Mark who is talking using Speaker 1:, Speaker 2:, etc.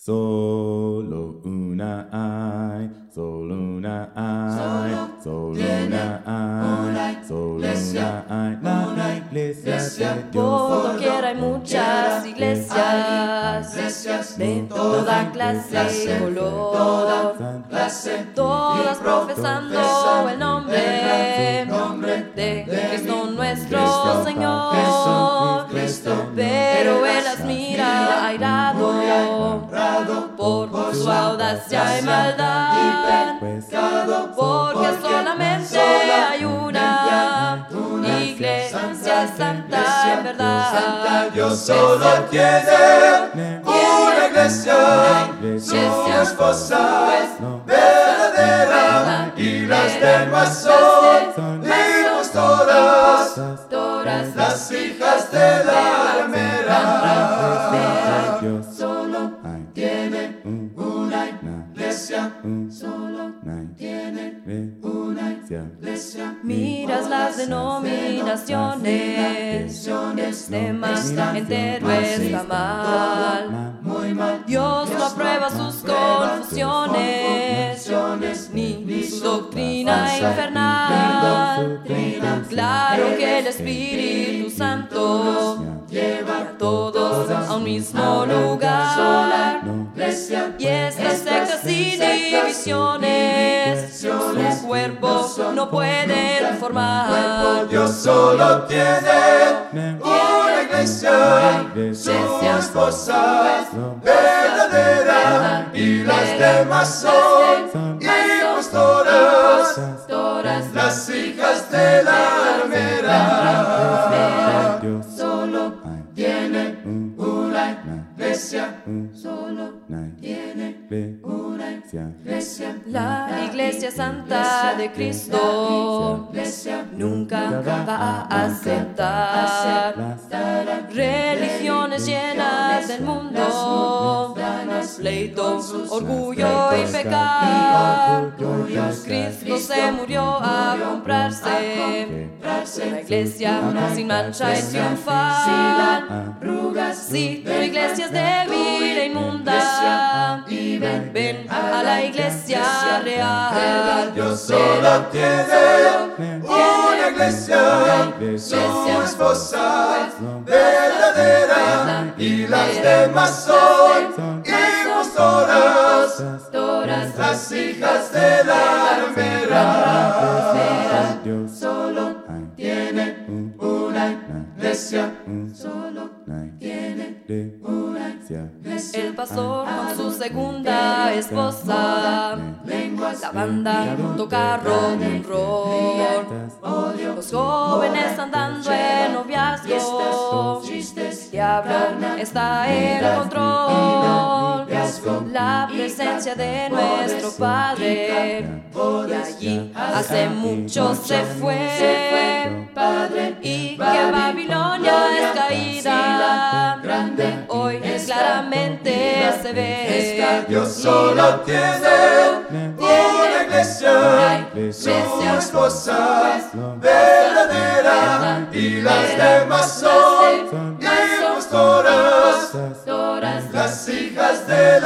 Speaker 1: Solo una hay, solo una hay, solo una hay, solo una hay, la iglesia de Dios.
Speaker 2: Por doquier hay muchas iglesias de toda clase y color, todas profesando el nombre de Cristo nuestro Señor. Pero Él las mira airado por su audacia y maldad, porque solamente hay una iglesia santa en verdad.
Speaker 3: Dios solo tiene una iglesia, su esposa verdadera, y las demás son impostoras, las hijas de la ramera.
Speaker 1: Dios
Speaker 3: Solo tiene una iglesia, solo tiene una iglesia.
Speaker 2: Miras las denominaciones, el sistema entero está mal.
Speaker 3: Muy mal.
Speaker 2: Dios no aprueba sus confusiones, ni su doctrina infernal. Claro que el Espíritu Santo lleva a todos a un mismo lugar, y estas sectas y divisiones su cuerpo no pueden formar.
Speaker 3: Dios solo tiene una iglesia, su esposa verdadera, y las demás son impostoras, las hijas de la ramera.
Speaker 1: Dios
Speaker 3: Solo tiene una iglesia, solo tiene una iglesia.
Speaker 2: La Iglesia Santa de Cristo nunca va a aceptar religiones llenas del mundo, pleito, orgullo y pecado. Cristo se murió a comprarse una iglesia sin mancha y triunfal. Si tu iglesia es débil e inmunda, ven a la iglesia real.
Speaker 3: Dios solo tiene una iglesia, su esposa verdadera, y las demás son impostoras, las hijas de la ramera.
Speaker 1: Dios
Speaker 3: Solo tiene una iglesia, solo tiene una iglesia.
Speaker 2: El pastor con su segunda esposa, la banda toca rock and roll, los jóvenes andando en noviazgo, el diablo está en control. La presencia de nuestro Padre de allí hace mucho se fue, y que Babilonia es caída, hoy claramente se ve.
Speaker 3: Dios solo tiene una iglesia, su esposa verdadera, y las demás son impostoras, las hijas de